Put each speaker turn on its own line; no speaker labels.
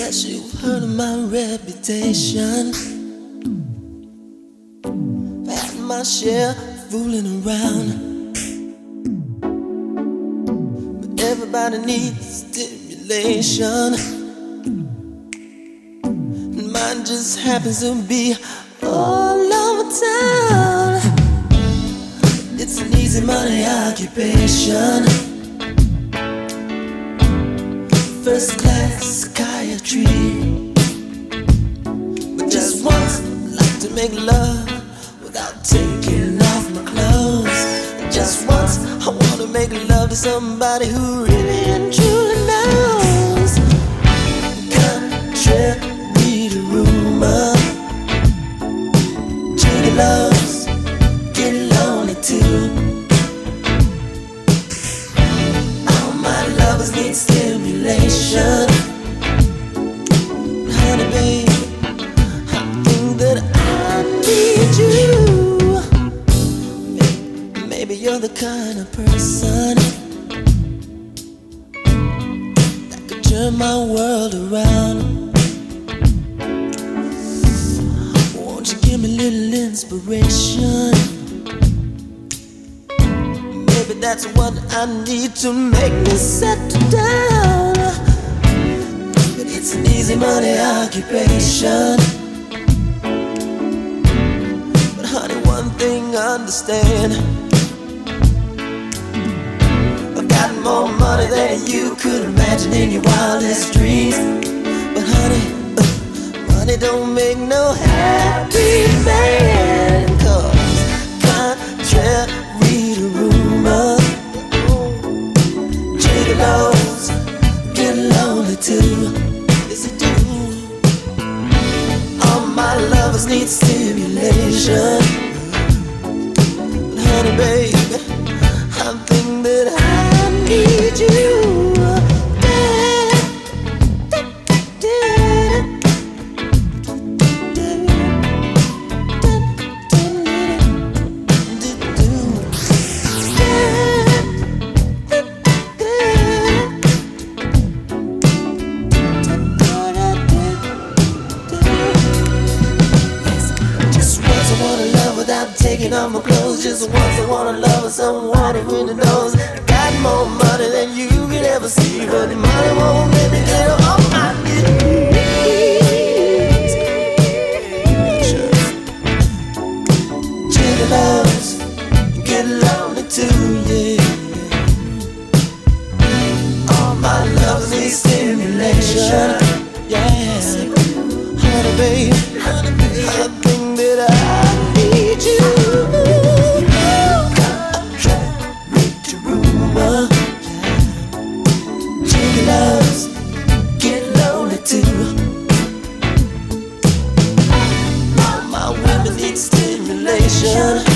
Guess you've heard of my reputation. I've had my share of fooling around, but everybody needs stimulation, and mine just happens to be all over town. It's an easy money occupation, first class psychiatry. But just once, I'd like to make love without taking off my clothes. And just once, I wanna make love to somebody who really and truly knows. Contrary to rumor, gigolos get lonely too. All my lovers need stimulation. Honey, babe, I think that I need you. Maybe you're the kind of person that could turn my world around. Won't you give me a little inspiration? Maybe that's what I need to make me settle down. But it's an easy money occupation. But honey, one thing I understand, I've got more money than you could imagine in your wildest dreams. But honey, money don't make no happy man. 'Cause contrary to rumor, gigolos get lonely too. Yes, they do. All my lovers need stimulation. But honey, baby, I think that I need you. Taking off my clothes just once. I wanna love someone who really knows. Got more money than you could ever see, but the money won't let me get off my knees. Gigolos get lonely too, yeah. All my lovers need stimulation, yeah. Honey, babe, I think that I need you. Gigolos get lonely too. All my women need stimulation.